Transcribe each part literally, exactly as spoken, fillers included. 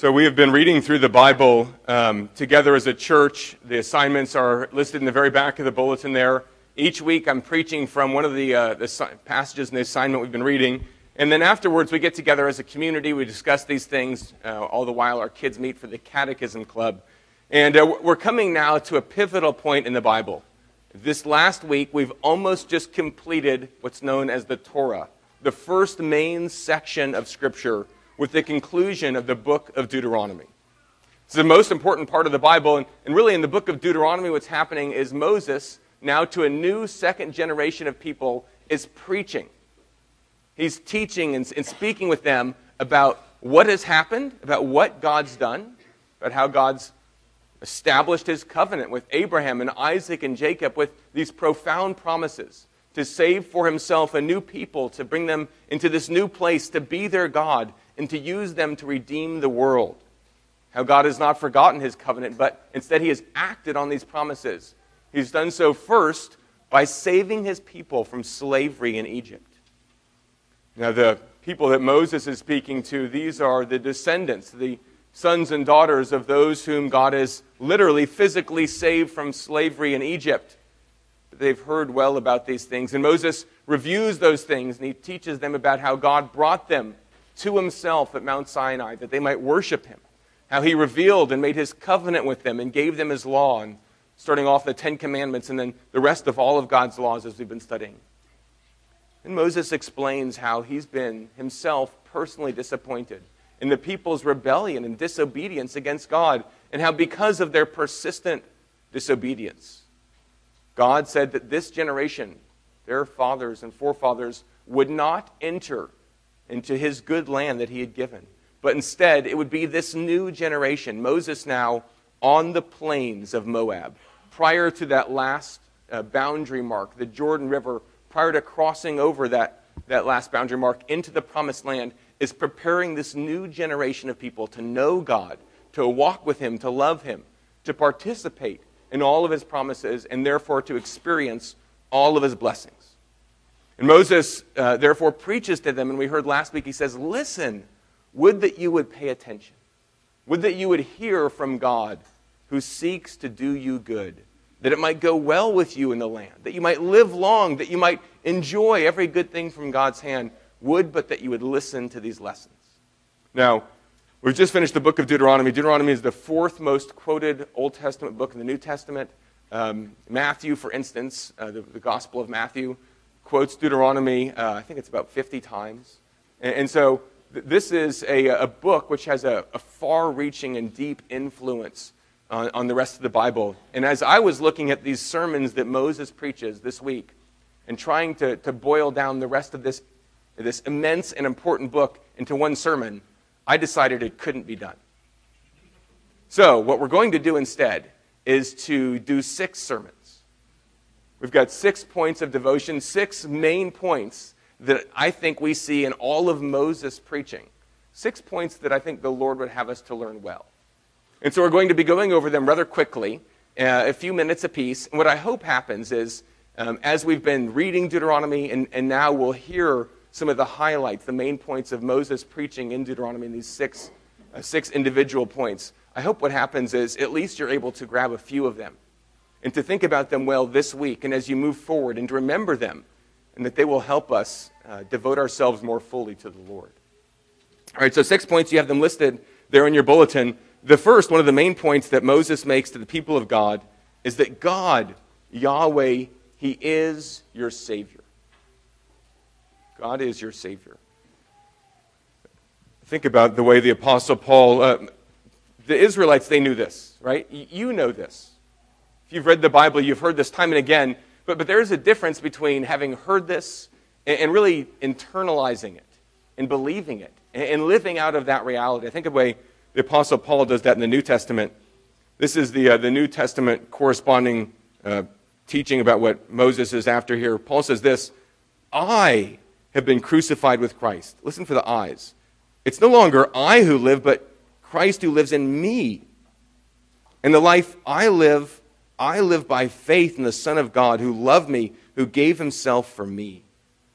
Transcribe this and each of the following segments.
So we have been reading through the Bible um, together as a church. The assignments are listed in the very back of the bulletin there. Each week I'm preaching from one of the, uh, the passages in the assignment we've been reading. And then afterwards we get together as a community. We discuss these things. Uh, all the while our kids meet for the Catechism Club. And uh, we're coming now to a pivotal point in the Bible. This last week we've almost just completed what's known as the Torah, the first main section of Scripture, with the conclusion of the book of Deuteronomy. It's the most important part of the Bible, and, and really in the book of Deuteronomy what's happening is Moses, now to a new second generation of people, is preaching. He's teaching and, and speaking with them about what has happened, about what God's done, about how God's established his covenant with Abraham and Isaac and Jacob with these profound promises to save for himself a new people, to bring them into this new place, to be their God, and to use them to redeem the world. How God has not forgotten his covenant, but instead he has acted on these promises. He's done so first by saving his people from slavery in Egypt. Now the people that Moses is speaking to, these are the descendants, the sons and daughters of those whom God has literally, physically saved from slavery in Egypt. They've heard well about these things. And Moses reviews those things, and he teaches them about how God brought them to himself at Mount Sinai, that they might worship him. How he revealed and made his covenant with them and gave them his law, and starting off the Ten Commandments and then the rest of all of God's laws as we've been studying. And Moses explains how he's been himself personally disappointed in the people's rebellion and disobedience against God, and how because of their persistent disobedience, God said that this generation, their fathers and forefathers, would not enter into his good land that he had given. But instead, it would be this new generation, Moses now on the plains of Moab, prior to that last uh, boundary mark, the Jordan River, prior to crossing over that, that last boundary mark into the promised land, is preparing this new generation of people to know God, to walk with him, to love him, to participate in all of his promises, and therefore to experience all of his blessings. And Moses, uh, therefore, preaches to them, and we heard last week, he says, listen, would that you would pay attention. Would that you would hear from God, who seeks to do you good, that it might go well with you in the land, that you might live long, that you might enjoy every good thing from God's hand. Would but that you would listen to these lessons. Now, we've just finished the book of Deuteronomy. Deuteronomy is the fourth most quoted Old Testament book in the New Testament. Um, Matthew, for instance, uh, the, the Gospel of Matthew, quotes Deuteronomy, uh, I think it's about fifty times. And, and so th- this is a, a book which has a, a far-reaching and deep influence on, on the rest of the Bible. And as I was looking at these sermons that Moses preaches this week and trying to, to boil down the rest of this, this immense and important book into one sermon, I decided it couldn't be done. So what we're going to do instead is to do six sermons. We've got six points of devotion, six main points that I think we see in all of Moses' preaching. Six points that I think the Lord would have us to learn well. And so we're going to be going over them rather quickly, uh, a few minutes apiece. And what I hope happens is, um, as we've been reading Deuteronomy, and, and now we'll hear some of the highlights, the main points of Moses' preaching in Deuteronomy, in these six, uh, six individual points. I hope what happens is at least you're able to grab a few of them and to think about them well this week and as you move forward, and to remember them, and that they will help us uh, devote ourselves more fully to the Lord. All right, so six points. You have them listed there in your bulletin. The first, one of the main points that Moses makes to the people of God, is that God, Yahweh, he is your Savior. God is your Savior. Think about the way the Apostle Paul, uh, the Israelites, they knew this, right? You know this. If you've read the Bible, you've heard this time and again, but, but there is a difference between having heard this and, and really internalizing it and believing it and, and living out of that reality. I think of the way the Apostle Paul does that in the New Testament. This is the, uh, the New Testament corresponding uh, teaching about what Moses is after here. Paul says this, I have been crucified with Christ. Listen for the I's. It's no longer I who live, but Christ who lives in me. And the life I live, I live by faith in the Son of God who loved me, who gave himself for me.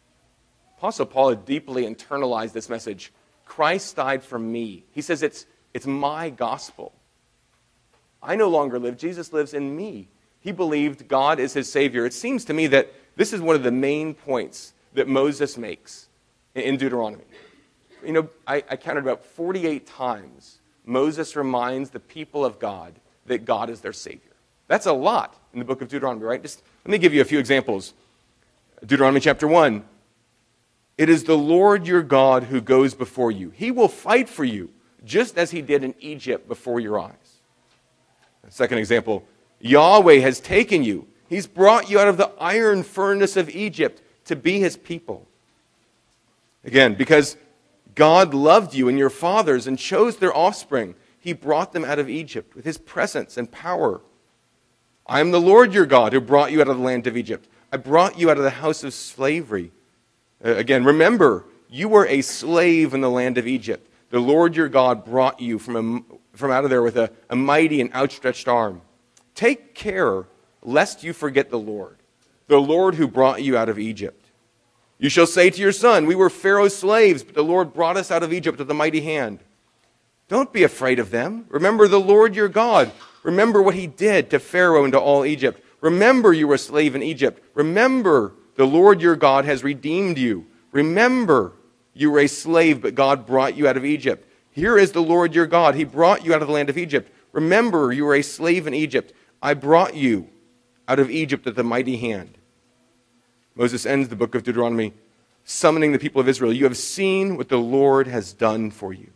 Apostle Paul had deeply internalized this message. Christ died for me. He says it's, It's my gospel. I no longer live. Jesus lives in me. He believed God is his Savior. It seems to me that this is one of the main points that Moses makes in Deuteronomy. You know, I, I counted about forty-eight times Moses reminds the people of God that God is their Savior. That's a lot in the book of Deuteronomy, right? Just let me give you a few examples. Deuteronomy chapter one. It is the Lord your God who goes before you. He will fight for you, just as he did in Egypt before your eyes. Second example, Yahweh has taken you. He's brought you out of the iron furnace of Egypt to be his people. Again, because God loved you and your fathers and chose their offspring, he brought them out of Egypt with his presence and power. I am the Lord your God who brought you out of the land of Egypt. I brought you out of the house of slavery. Uh, again, remember, you were a slave in the land of Egypt. The Lord your God brought you from, a, from out of there with a, a mighty and outstretched arm. Take care lest you forget the Lord, the Lord who brought you out of Egypt. You shall say to your son, we were Pharaoh's slaves, but the Lord brought us out of Egypt with a mighty hand. Don't be afraid of them. Remember the Lord your God. Remember what he did to Pharaoh and to all Egypt. Remember you were a slave in Egypt. Remember the Lord your God has redeemed you. Remember you were a slave, but God brought you out of Egypt. Here is the Lord your God. He brought you out of the land of Egypt. Remember you were a slave in Egypt. I brought you out of Egypt with a mighty hand. Moses ends the book of Deuteronomy summoning the people of Israel. You have seen what the Lord has done for you.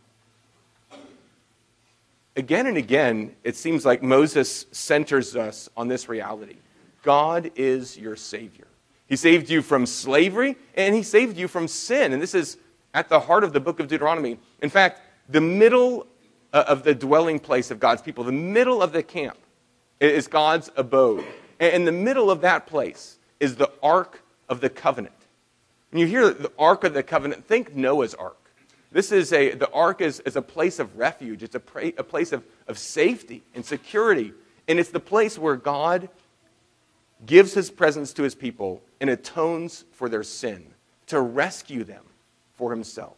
Again and again, it seems like Moses centers us on this reality. God is your Savior. He saved you from slavery, and he saved you from sin. And this is at the heart of the book of Deuteronomy. In fact, the middle of the dwelling place of God's people, the middle of the camp, is God's abode. And in the middle of that place is the Ark of the Covenant. When you hear the Ark of the Covenant, think Noah's Ark. This is a, the Ark is, is a place of refuge. It's a, pra- a place of, of safety and security. And it's the place where God gives his presence to his people and atones for their sin to rescue them for himself.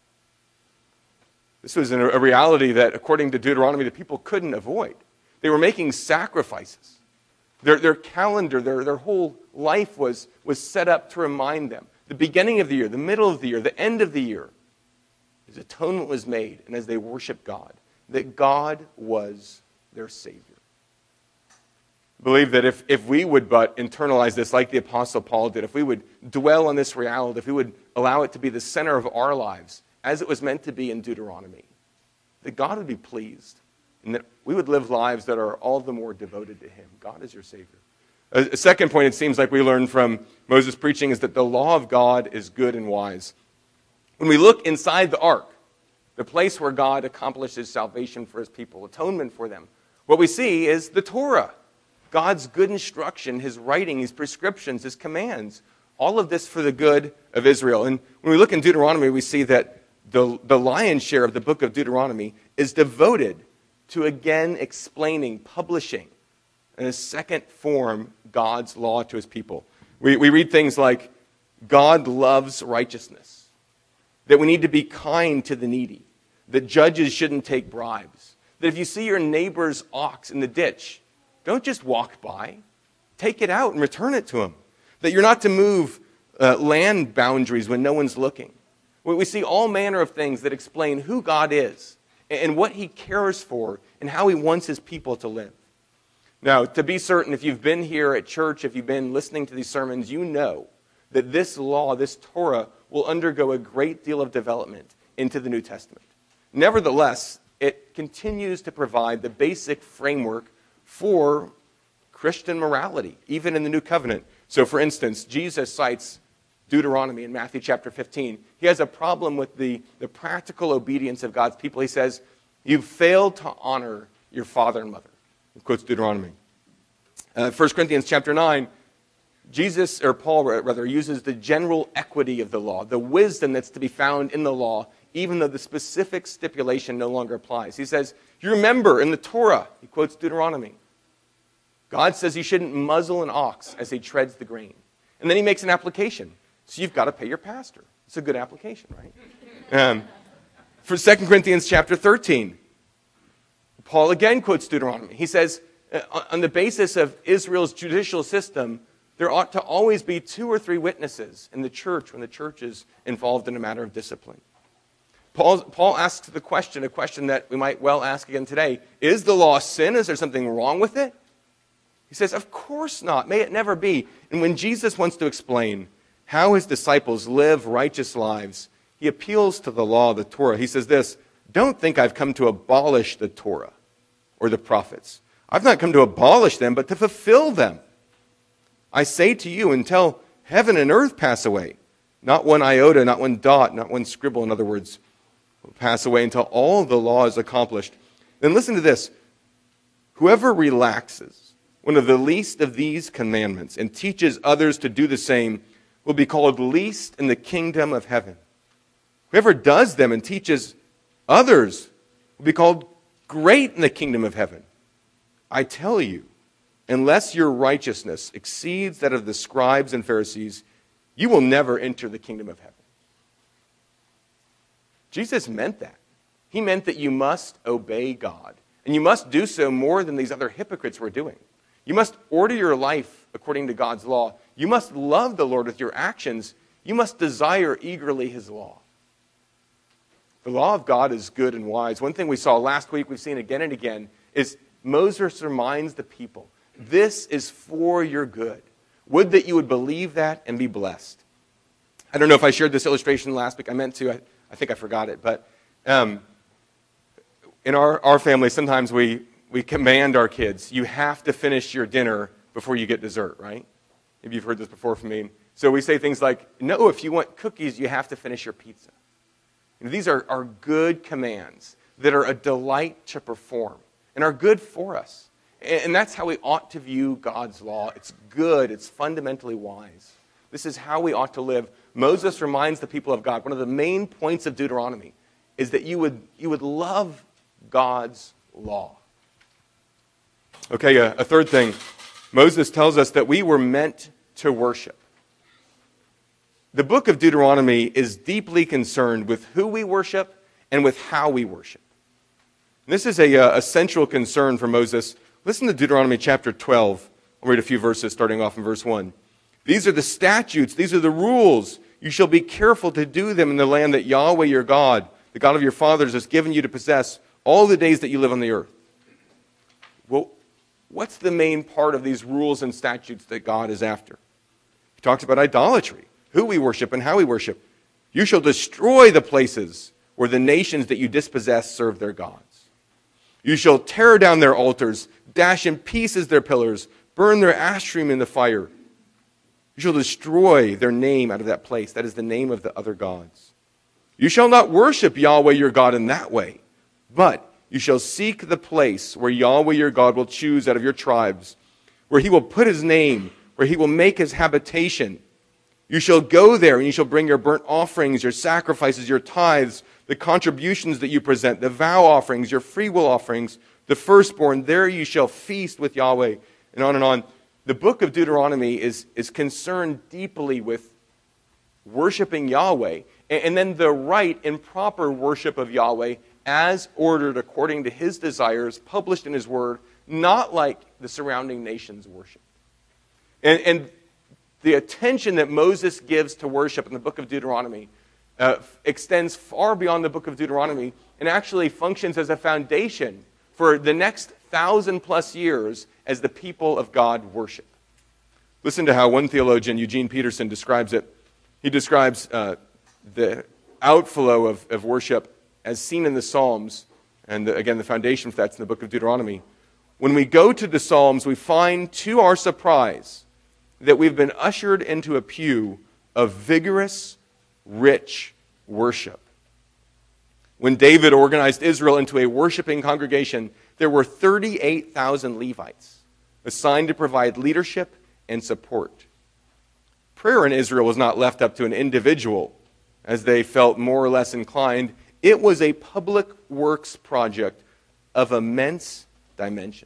This was a reality that, according to Deuteronomy, the people couldn't avoid. They were making sacrifices. Their, their calendar, their, their whole life was, was set up to remind them. The beginning of the year, the middle of the year, the end of the year, his atonement was made, and as they worshiped God, that God was their Savior. I believe that if, if we would but internalize this like the Apostle Paul did, if we would dwell on this reality, if we would allow it to be the center of our lives, as it was meant to be in Deuteronomy, that God would be pleased, and that we would live lives that are all the more devoted to him. God is your Savior. A, a second point it seems like we learn from Moses' preaching is that the law of God is good and wise. When we look inside the ark, the place where God accomplishes salvation for his people, atonement for them, what we see is the Torah, God's good instruction, his writing, his prescriptions, his commands, all of this for the good of Israel. And when we look in Deuteronomy, we see that the, the lion's share of the book of Deuteronomy is devoted to again explaining, publishing, in a second form, God's law to his people. We, we read things like, God loves righteousness, that we need to be kind to the needy, that judges shouldn't take bribes, that if you see your neighbor's ox in the ditch, don't just walk by. Take it out and return it to him. That you're not to move uh, land boundaries when no one's looking. We see all manner of things that explain who God is and what he cares for and how he wants his people to live. Now, to be certain, if you've been here at church, if you've been listening to these sermons, you know that this law, this Torah, will undergo a great deal of development into the New Testament. Nevertheless, it continues to provide the basic framework for Christian morality, even in the New Covenant. So, for instance, Jesus cites Deuteronomy in Matthew chapter fifteen. He has a problem with the, the practical obedience of God's people. He says, you've failed to honor your father and mother. He quotes Deuteronomy. Uh, First Corinthians chapter nine, Jesus, or Paul rather, uses the general equity of the law, the wisdom that's to be found in the law, even though the specific stipulation no longer applies. He says, you remember in the Torah, he quotes Deuteronomy, God says you shouldn't muzzle an ox as he treads the grain. And then he makes an application. So you've got to pay your pastor. It's a good application, right? Um, for Second Corinthians chapter thirteen, Paul again quotes Deuteronomy. He says, on the basis of Israel's judicial system, there ought to always be two or three witnesses in the church when the church is involved in a matter of discipline. Paul, Paul asks the question, a question that we might well ask again today. Is the law sin? Is there something wrong with it? He says, of course not. May it never be. And when Jesus wants to explain how his disciples live righteous lives, he appeals to the law, the Torah. He says this, don't think I've come to abolish the Torah or the prophets. I've not come to abolish them, but to fulfill them. I say to you, until heaven and earth pass away, not one iota, not one dot, not one scribble, in other words, will pass away until all the law is accomplished. Then listen to this. Whoever relaxes one of the least of these commandments and teaches others to do the same will be called least in the kingdom of heaven. Whoever does them and teaches others will be called great in the kingdom of heaven. I tell you, unless your righteousness exceeds that of the scribes and Pharisees, you will never enter the kingdom of heaven. Jesus meant that. He meant that you must obey God. And you must do so more than these other hypocrites were doing. You must order your life according to God's law. You must love the Lord with your actions. You must desire eagerly his law. The law of God is good and wise. One thing we saw last week, we've seen again and again, is Moses reminds the people, this is for your good. Would that you would believe that and be blessed. I don't know if I shared this illustration last week. I meant to. I, I think I forgot it. But um, in our, our family, sometimes we, we command our kids, you have to finish your dinner before you get dessert, right? Maybe you've heard this before from me. So we say things like, no, if you want cookies, you have to finish your pizza. And these are, are good commands that are a delight to perform and are good for us. And that's how we ought to view God's law. It's good. It's fundamentally wise. This is how we ought to live. Moses reminds the people of God, one of the main points of Deuteronomy is that you would, you would love God's law. Okay, a, a third thing. Moses tells us that we were meant to worship. The book of Deuteronomy is deeply concerned with who we worship and with how we worship. And this is a, a central concern for Moses. Listen to Deuteronomy chapter twelve. I'll read a few verses starting off in verse one. These are the statutes, these are the rules. You shall be careful to do them in the land that Yahweh your God, the God of your fathers, has given you to possess all the days that you live on the earth. Well, what's the main part of these rules and statutes that God is after? He talks about idolatry, who we worship and how we worship. You shall destroy the places where the nations that you dispossess serve their gods. You shall tear down their altars, dash in pieces their pillars, burn their ashrim in the fire. You shall destroy their name out of that place. That is the name of the other gods. You shall not worship Yahweh your God in that way, but you shall seek the place where Yahweh your God will choose out of your tribes, where he will put his name, where he will make his habitation. You shall go there and you shall bring your burnt offerings, your sacrifices, your tithes, the contributions that you present, the vow offerings, your freewill offerings, the firstborn. There you shall feast with Yahweh, and on and on. The book of Deuteronomy is, is concerned deeply with worshiping Yahweh, and, and then the right and proper worship of Yahweh as ordered according to his desires, published in his word, not like the surrounding nations worship. And, and the attention that Moses gives to worship in the book of Deuteronomy uh, extends far beyond the book of Deuteronomy and actually functions as a foundation for the next thousand plus years as the people of God worship. Listen to how one theologian, Eugene Peterson, describes it. He describes uh, the outflow of, of worship as seen in the Psalms, and the, again, the foundation for that's in the book of Deuteronomy. When we go to the Psalms, we find to our surprise that we've been ushered into a pew of vigorous, rich worship. When David organized Israel into a worshiping congregation, there were thirty-eight thousand Levites assigned to provide leadership and support. Prayer in Israel was not left up to an individual as they felt more or less inclined. It was a public works project of immense dimensions.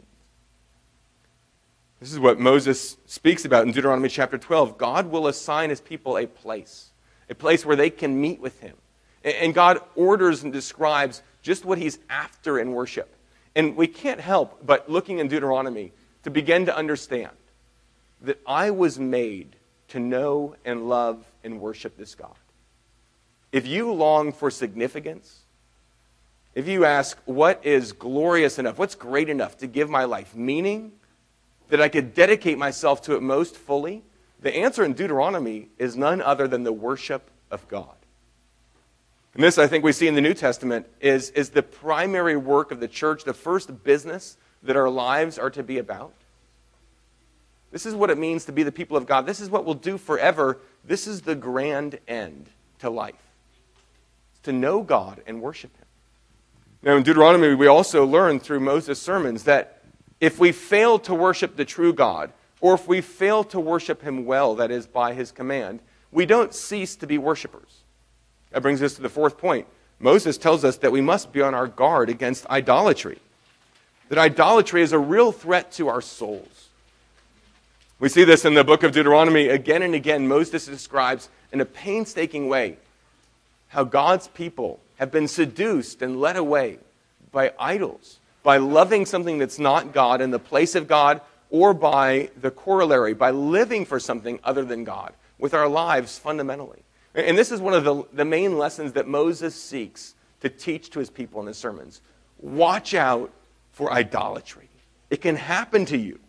This is what Moses speaks about in Deuteronomy chapter twelve. God will assign his people a place, a place where they can meet with him. And God orders and describes just what he's after in worship. And we can't help but looking in Deuteronomy to begin to understand that I was made to know and love and worship this God. If you long for significance, if you ask, what is glorious enough, what's great enough to give my life meaning, that I could dedicate myself to it most fully, the answer in Deuteronomy is none other than the worship of God. And this, I think we see in the New Testament, is, is the primary work of the church, the first business that our lives are to be about. This is what it means to be the people of God. This is what we'll do forever. This is the grand end to life. It's to know God and worship Him. Now in Deuteronomy, we also learn through Moses' sermons that if we fail to worship the true God, or if we fail to worship Him well, that is, by His command, we don't cease to be worshipers. That brings us to the fourth point. Moses tells us that we must be on our guard against idolatry. That idolatry is a real threat to our souls. We see this in the book of Deuteronomy again and again. Moses describes in a painstaking way how God's people have been seduced and led away by idols, by loving something that's not God in the place of God, or by the corollary, by living for something other than God with our lives fundamentally. And this is one of the, the main lessons that Moses seeks to teach to his people in his sermons. Watch out for idolatry. It can happen to you.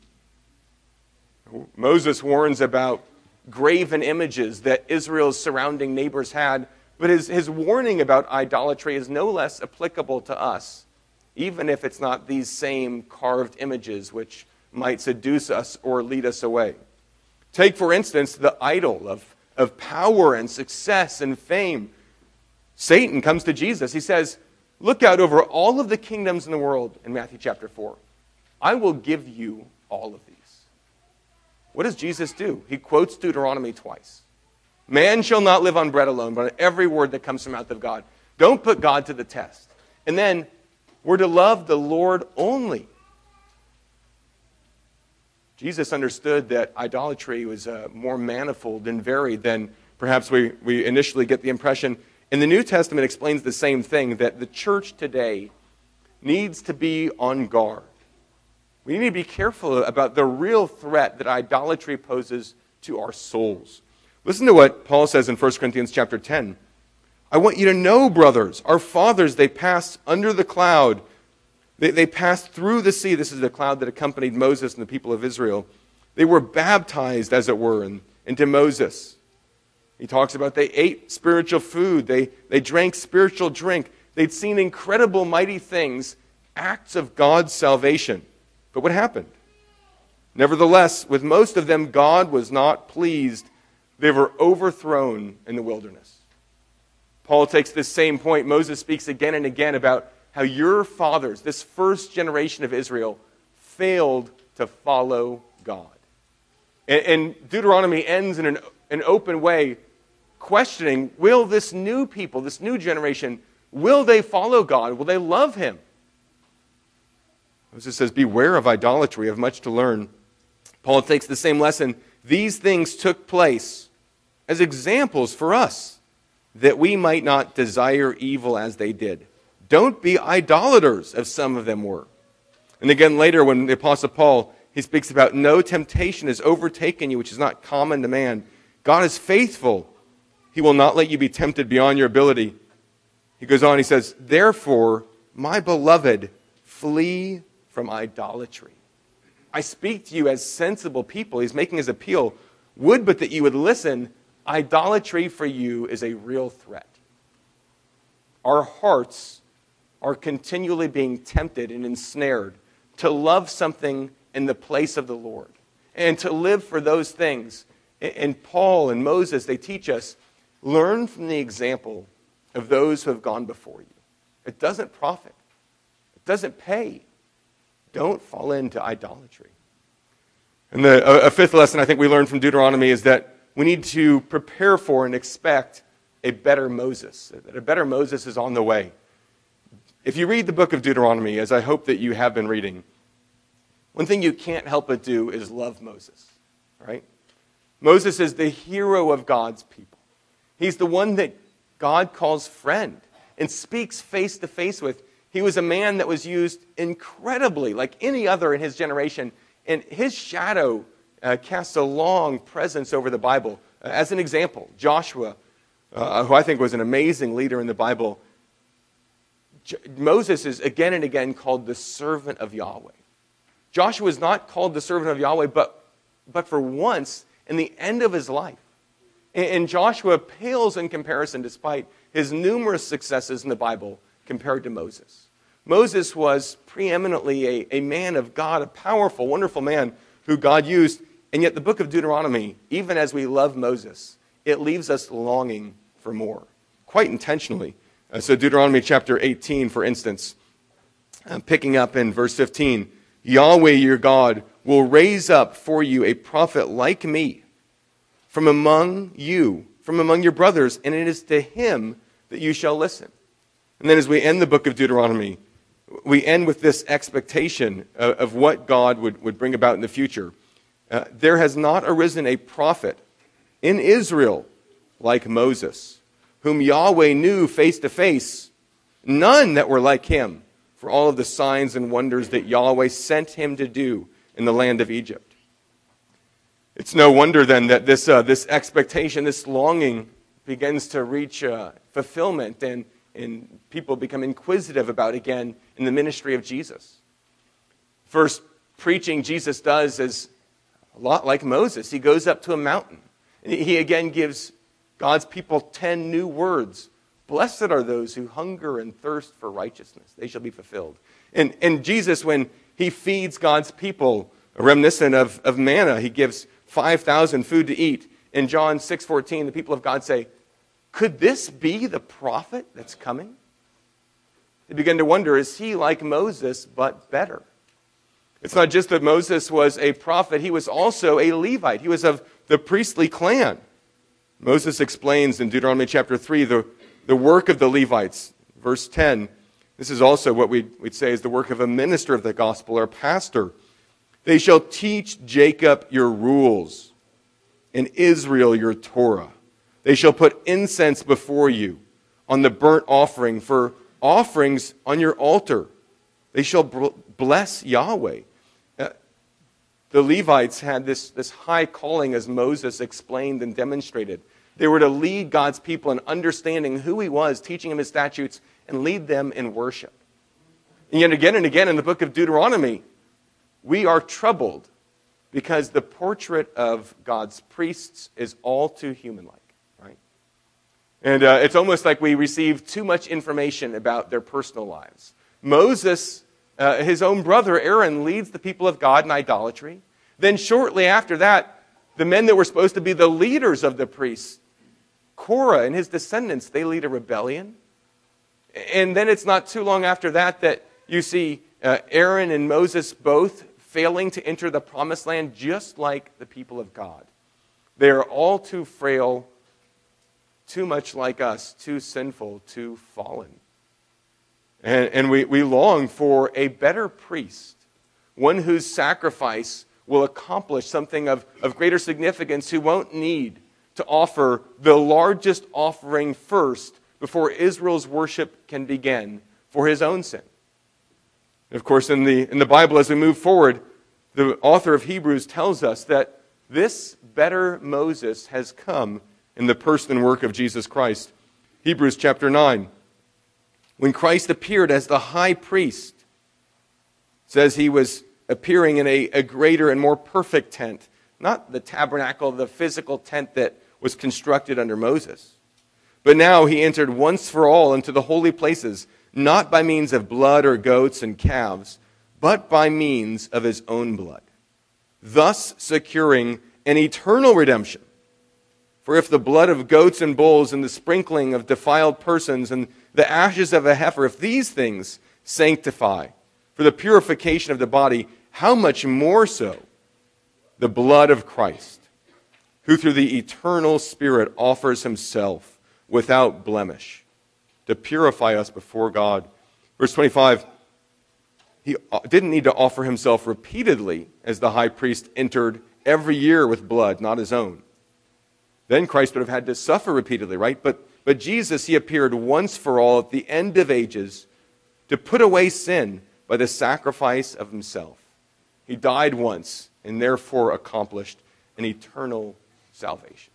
Moses warns about graven images that Israel's surrounding neighbors had, but his, his warning about idolatry is no less applicable to us, even if it's not these same carved images which might seduce us or lead us away. Take, for instance, the idol of of power and success and fame. Satan comes to Jesus. He says, look out over all of the kingdoms in the world in Matthew chapter four. I will give you all of these. What does Jesus do? He quotes Deuteronomy twice. Man shall not live on bread alone, but on every word that comes from the mouth of God. Don't put God to the test. And then, we're to love the Lord only. Jesus understood that idolatry was uh, more manifold and varied than perhaps we, we initially get the impression. And the New Testament explains the same thing, that the church today needs to be on guard. We need to be careful about the real threat that idolatry poses to our souls. Listen to what Paul says in First Corinthians chapter ten. I want you to know, brothers, our fathers, they passed under the cloud. They, they passed through the sea. This is the cloud that accompanied Moses and the people of Israel. They were baptized, as it were, in, into Moses. He talks about they ate spiritual food. They, they drank spiritual drink. They'd seen incredible, mighty things, acts of God's salvation. But what happened? Nevertheless, with most of them, God was not pleased. They were overthrown in the wilderness. Paul takes this same point. Moses speaks again and again about how your fathers, this first generation of Israel, failed to follow God. And, and Deuteronomy ends in an, an open way, questioning, will this new people, this new generation, will they follow God? Will they love Him? Moses says, beware of idolatry. You have much to learn. Paul takes the same lesson. These things took place as examples for us, that we might not desire evil as they did. Don't be idolaters, as some of them were. And again later when the Apostle Paul, he speaks about no temptation has overtaken you, which is not common to man. God is faithful. He will not let you be tempted beyond your ability. He goes on, he says, therefore, my beloved, flee from idolatry. I speak to you as sensible people. He's making his appeal. Would but that you would listen. Idolatry for you is a real threat. Our hearts are continually being tempted and ensnared to love something in the place of the Lord and to live for those things. And Paul and Moses, they teach us, learn from the example of those who have gone before you. It doesn't profit. It doesn't pay. Don't fall into idolatry. And the, a, a fifth lesson I think we learn from Deuteronomy is that we need to prepare for and expect a better Moses, that a better Moses is on the way. If you read the book of Deuteronomy, as I hope that you have been reading, one thing you can't help but do is love Moses, right? Moses is the hero of God's people. He's the one that God calls friend and speaks face to face with. He was a man that was used incredibly, like any other in his generation, and his shadow uh, casts a long presence over the Bible. Uh, as an example, Joshua, uh, who I think was an amazing leader in the Bible, J- Moses is again and again called the servant of Yahweh. Joshua is not called the servant of Yahweh, but, but for once, in the end of his life. And, and Joshua pales in comparison, despite his numerous successes in the Bible, compared to Moses. Moses was preeminently a, a man of God, a powerful, wonderful man who God used. And yet the book of Deuteronomy, even as we love Moses, it leaves us longing for more, quite intentionally. Uh, so Deuteronomy chapter eighteen, for instance, uh, picking up in verse fifteen, Yahweh your God will raise up for you a prophet like me from among you, from among your brothers, and it is to him that you shall listen. And then as we end the book of Deuteronomy, we end with this expectation of, of what God would, would bring about in the future. Uh, there has not arisen a prophet in Israel like Moses, whom Yahweh knew face to face, none that were like him, for all of the signs and wonders that Yahweh sent him to do in the land of Egypt. It's no wonder then that this, uh, this expectation, this longing begins to reach uh, fulfillment, and, and people become inquisitive about again in the ministry of Jesus. First preaching Jesus does is a lot like Moses. He goes up to a mountain. And he again gives God's people ten new words. Blessed are those who hunger and thirst for righteousness. They shall be fulfilled. And, and Jesus, when he feeds God's people, a reminiscent of, of manna, he gives five thousand food to eat. In John six fourteen, the people of God say, could this be the prophet that's coming? They begin to wonder, is he like Moses, but better? It's not just that Moses was a prophet, he was also a Levite. He was of the priestly clan. Moses explains in Deuteronomy chapter three the, the work of the Levites. Verse ten, this is also what we'd, we'd say is the work of a minister of the gospel or a pastor. They shall teach Jacob your rules, and Israel your Torah. They shall put incense before you on the burnt offering for offerings on your altar. They shall bless Yahweh. Uh, the Levites had this, this high calling, as Moses explained and demonstrated. They were to lead God's people in understanding who he was, teaching them his statutes, and lead them in worship. And yet again and again in the book of Deuteronomy, we are troubled because the portrait of God's priests is all too human-like. And uh, it's almost like we receive too much information about their personal lives. Moses, uh, his own brother Aaron, leads the people of God in idolatry. Then shortly after that, the men that were supposed to be the leaders of the priests, Korah and his descendants, they lead a rebellion. And then it's not too long after that that you see uh, Aaron and Moses both failing to enter the promised land, just like the people of God. They are all too frail, too much like us, too sinful, too fallen. And, and we, we long for a better priest, one whose sacrifice will accomplish something of, of greater significance, who won't need to offer the largest offering first before Israel's worship can begin for his own sin. And of course, in the, in the Bible, as we move forward, the author of Hebrews tells us that this better Moses has come in the person and work of Jesus Christ. Hebrews chapter nine. When Christ appeared as the high priest, it says he was appearing in a, a greater and more perfect tent. Not the tabernacle, the physical tent that was constructed under Moses. But now he entered once for all into the holy places, not by means of blood or goats and calves, but by means of his own blood, thus securing an eternal redemption. For if the blood of goats and bulls and the sprinkling of defiled persons and the ashes of a heifer, if these things sanctify for the purification of the body, how much more so the blood of Christ, who through the eternal Spirit offers himself without blemish to purify us before God. Verse twenty-five, he didn't need to offer himself repeatedly as the high priest entered every year with blood, not his own. Then Christ would have had to suffer repeatedly, right? But, but Jesus, he appeared once for all at the end of ages to put away sin by the sacrifice of himself. He died once and therefore accomplished an eternal salvation.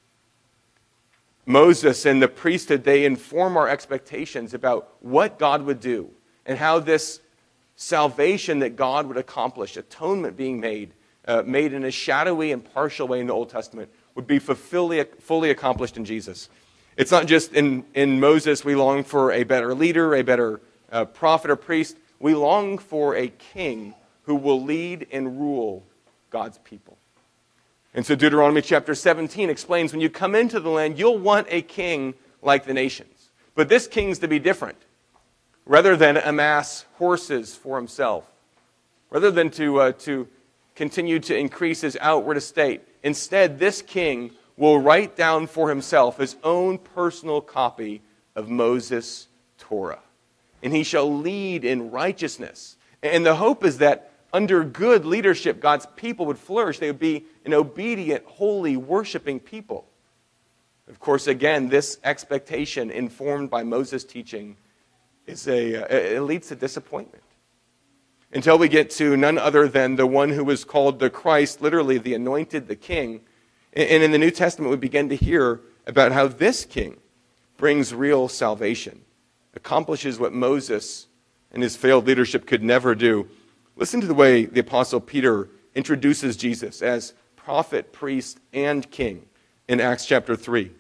Moses and the priesthood, they inform our expectations about what God would do and how this salvation that God would accomplish, atonement being made, uh, made in a shadowy and partial way in the Old Testament, would be fully, fully accomplished in Jesus. It's not just in, in Moses we long for a better leader, a better uh, prophet or priest. We long for a king who will lead and rule God's people. And so Deuteronomy chapter seventeen explains when you come into the land, you'll want a king like the nations. But this king's to be different. Rather than amass horses for himself, rather than to, uh, to continue to increase his outward estate, instead this king will write down for himself his own personal copy of Moses' Torah. And he shall lead in righteousness. And the hope is that under good leadership, God's people would flourish. They would be an obedient, holy, worshiping people. Of course, again, this expectation informed by Moses' teaching is a, it leads to disappointment. Until we get to none other than the one who was called the Christ, literally the anointed, the king. And in the New Testament, we begin to hear about how this king brings real salvation, accomplishes what Moses and his failed leadership could never do. Listen to the way the Apostle Peter introduces Jesus as prophet, priest, and king in Acts chapter three.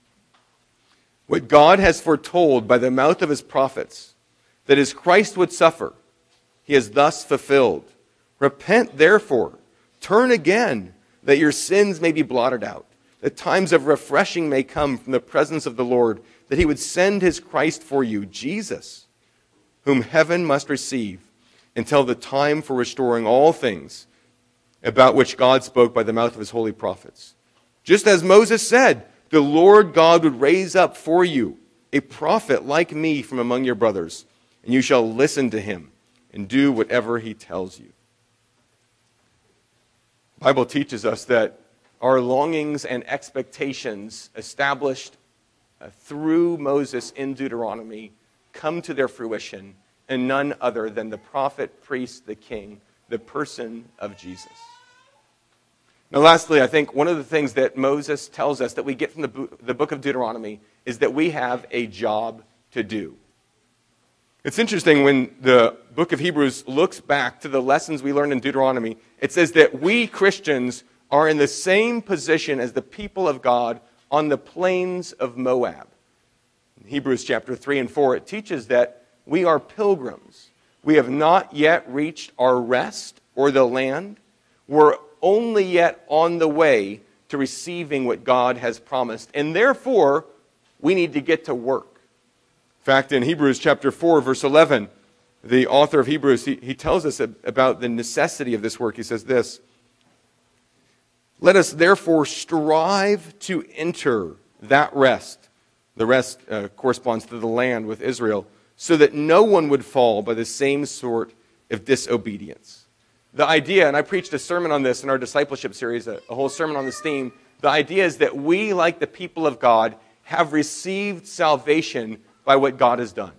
What God has foretold by the mouth of his prophets, that his Christ would suffer, he has thus fulfilled. Repent, therefore, turn again, that your sins may be blotted out, that times of refreshing may come from the presence of the Lord, that he would send his Christ for you, Jesus, whom heaven must receive, until the time for restoring all things, about which God spoke by the mouth of his holy prophets. Just as Moses said, the Lord God would raise up for you a prophet like me from among your brothers, and you shall listen to him and do whatever he tells you. The Bible teaches us that our longings and expectations established uh, through Moses in Deuteronomy come to their fruition in none other than the prophet, priest, the king, the person of Jesus. Now, lastly, I think one of the things that Moses tells us that we get from the, the book of Deuteronomy is that we have a job to do. It's interesting when the book of Hebrews looks back to the lessons we learned in Deuteronomy, it says that we Christians are in the same position as the people of God on the plains of Moab. In Hebrews chapter three and four, it teaches that we are pilgrims. We have not yet reached our rest or the land. We're only yet on the way to receiving what God has promised. And therefore, we need to get to work. In fact, in Hebrews chapter four, verse eleven, the author of Hebrews, he, he tells us about the necessity of this work. He says this, "Let us therefore strive to enter that rest." The rest uh, corresponds to the land with Israel, "so that no one would fall by the same sort of disobedience." The idea, and I preached a sermon on this in our discipleship series, a, a whole sermon on this theme, the idea is that we, like the people of God, have received salvation by what God has done.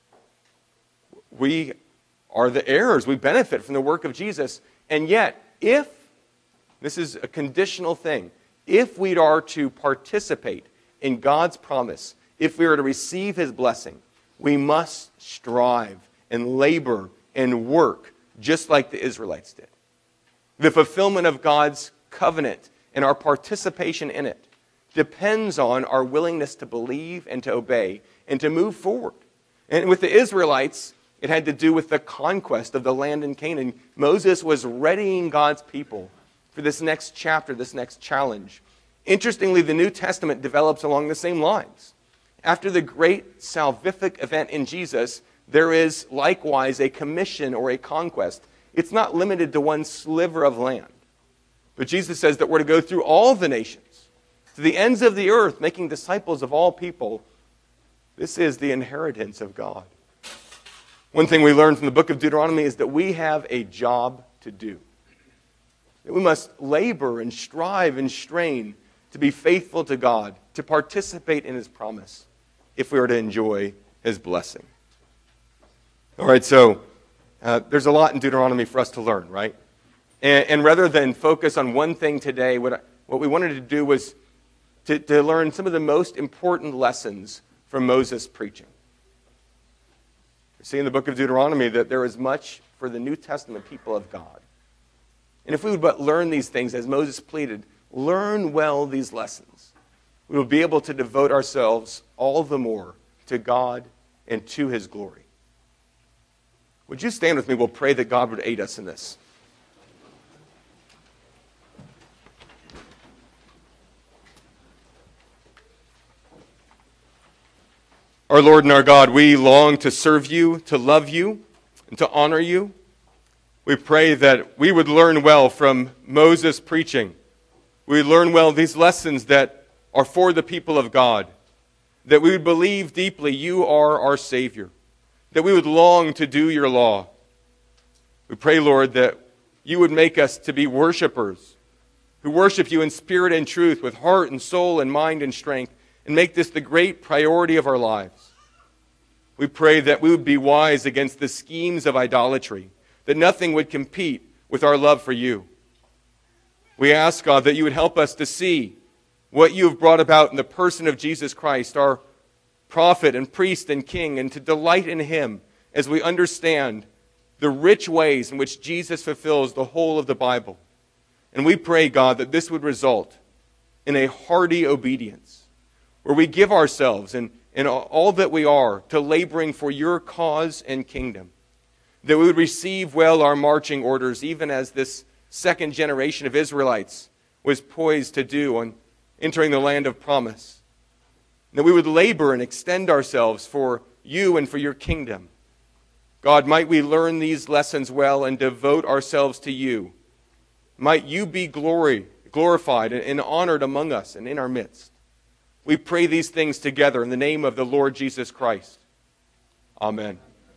We are the heirs. We benefit from the work of Jesus. And yet, if, this is a conditional thing, if we are to participate in God's promise, if we are to receive his blessing, we must strive and labor and work just like the Israelites did. The fulfillment of God's covenant and our participation in it depends on our willingness to believe and to obey and to move forward. And with the Israelites, it had to do with the conquest of the land in Canaan. Moses was readying God's people for this next chapter, this next challenge. Interestingly, the New Testament develops along the same lines. After the great salvific event in Jesus, there is likewise a commission or a conquest. It's not limited to one sliver of land. But Jesus says that we're to go through all the nations, to the ends of the earth, making disciples of all people. This is the inheritance of God. One thing we learn from the book of Deuteronomy is that we have a job to do. That we must labor and strive and strain to be faithful to God, to participate in his promise, if we are to enjoy his blessing. All right, so uh, there's a lot in Deuteronomy for us to learn, right? And, and rather than focus on one thing today, what, I, what we wanted to do was to, to learn some of the most important lessons from Moses' preaching. We see in the book of Deuteronomy that there is much for the New Testament people of God. And if we would but learn these things, as Moses pleaded, learn well these lessons, we will be able to devote ourselves all the more to God and to His glory. Would you stand with me? We'll pray that God would aid us in this. Our Lord and our God, we long to serve you, to love you, and to honor you. We pray that we would learn well from Moses' preaching. We would learn well these lessons that are for the people of God. That we would believe deeply you are our Savior. That we would long to do your law. We pray, Lord, that you would make us to be worshipers who worship you in spirit and truth with heart and soul and mind and strength, and make this the great priority of our lives. We pray that we would be wise against the schemes of idolatry, that nothing would compete with our love for you. We ask, God, that you would help us to see what you have brought about in the person of Jesus Christ, our prophet and priest and king, and to delight in him as we understand the rich ways in which Jesus fulfills the whole of the Bible. And we pray, God, that this would result in a hearty obedience, where we give ourselves and, and all that we are to laboring for your cause and kingdom. That we would receive well our marching orders, even as this second generation of Israelites was poised to do on entering the land of promise. That we would labor and extend ourselves for you and for your kingdom. God, might we learn these lessons well and devote ourselves to you. Might you be glory, glorified and honored among us and in our midst. We pray these things together in the name of the Lord Jesus Christ. Amen.